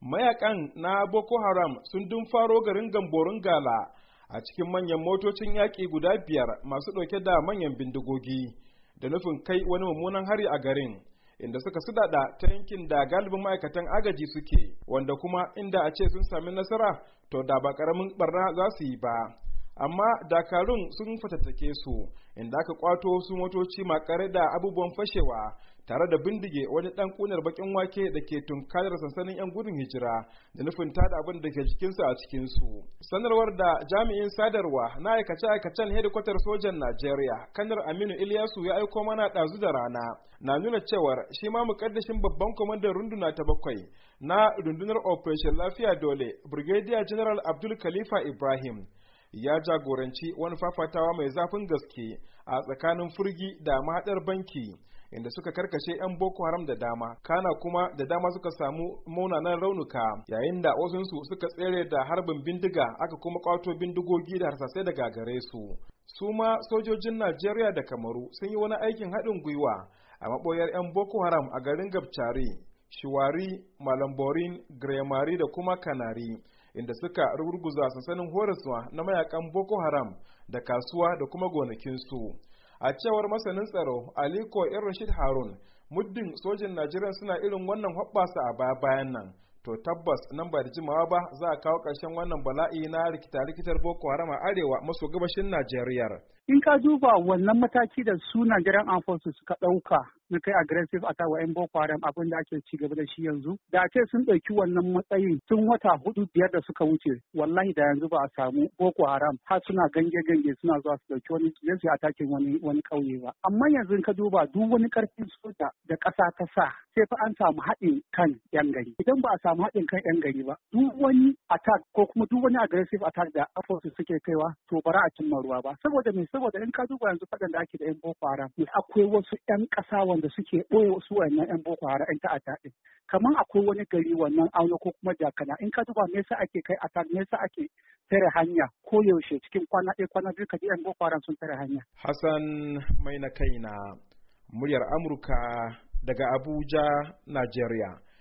Mayakan na Boko Haram sun faro garin Gamborun Gala a cikin manyan motocin yaƙi guda 5 masu ɗauke da manyan bindigogi da nufin kai wani mummunan hari a garin, inda suka sudada ta yankin da galibin ma'aikatan agaji suke, wanda kuma inda a ce sun sami nasara to da ba ƙaramin barna za su yi ba. Amma dakarun sun fatattake su, inda aka kwato su motoci makare da abubuwan fashewa tare da bindige wani dan kunar bakin wake da ke tunkarar sansanin 'yan gudun hijira da nufin tada abin da ke jikinsu a cikinsu. Sanarwar da jami'in sadarwa na aikace-aikacen hedikwatar sojan Najeriya, Kanar Aminu Ilyasu ya aiko mana ɗazu da rana, na nuna cewar shi ma mukaddashin babban kwamandan runduna ta 7 na rundunar Operation Lafiya Dole, Brigadier General Abdul Khalifa Ibrahim, ya jagoranci wani fafatawa mai zafin gaske a tsakanin Furgi da mahaɗar banki, inda suka karkashe 'yan Boko Haram da dama, kana kuma da dama suka samu munanan raunuka, yayin da wasunsu suka tsere da harbin bindiga, aka kuma kwato bindigogi da harsasai daga gare su. Su ma sojojin Najeriya da Kamaru sun yi wani aikin haɗin gwiwa a maɓoyar 'yan Boko Haram a garin Gabcari, Shiwari, Malamborin, Gremari da kuma Kanari, inda suka rugurguza sansanin horaswa na mayakan Boko Haram da kasuwa da kuma gonakinsu. A cewar masanin tsaro Aliko Rashid Harun, muddin sojin Najeriya suna irin wannan hoɓɓasa a bayan nan, to tabbas nan ba da jimawa ba za a kawo ƙarshen wannan bala'i na rikita-rikitar Boko Haram a arewa maso gabashin Najeriya. In ka duba wannan mataki da su Nigerian Armed Forces suka ɗauka na kai aggressive attack wa 'yan Boko Haram, abin da ake ci gaba da shi yanzu, da ce sun ɗauki wannan matsayin tun wata 4-5 da suka wuce, wallahi da yanzu ba a samu Boko Haram har suna gange suna zuwa su ɗauki wani su atakin wani ƙauye ba. Amma yanzu in ka duba duk wani ƙarfin soja da ƙasa ta sa, sai fa an samu haɗin kan 'yan gari. Idan ba a samu haɗin kan 'yan gari ba, duk wani attack ko kuma duk wani aggressive attack da forces suke kaiwa, to bara a cimma ruwa ba. Saboda in ka duba yanzu faɗan da ake da 'yan Boko Haram, akwai wasu 'yan ƙasa wanda suke ɓoye wasu wannan 'yan Boko Haram 'yan ta'adda ɗin. Kamar akwai wani gari wannan Auno ko kuma Jakana, in ka duba me yasa ake kai attack, me yasa ake tare hanya ko yaushe cikin kwana ɗaya kwana biyu kaji 'yan Boko Haram sun tare hanya. Hassan mai na kaina, muryar Amurka daga Abuja, Najeriya.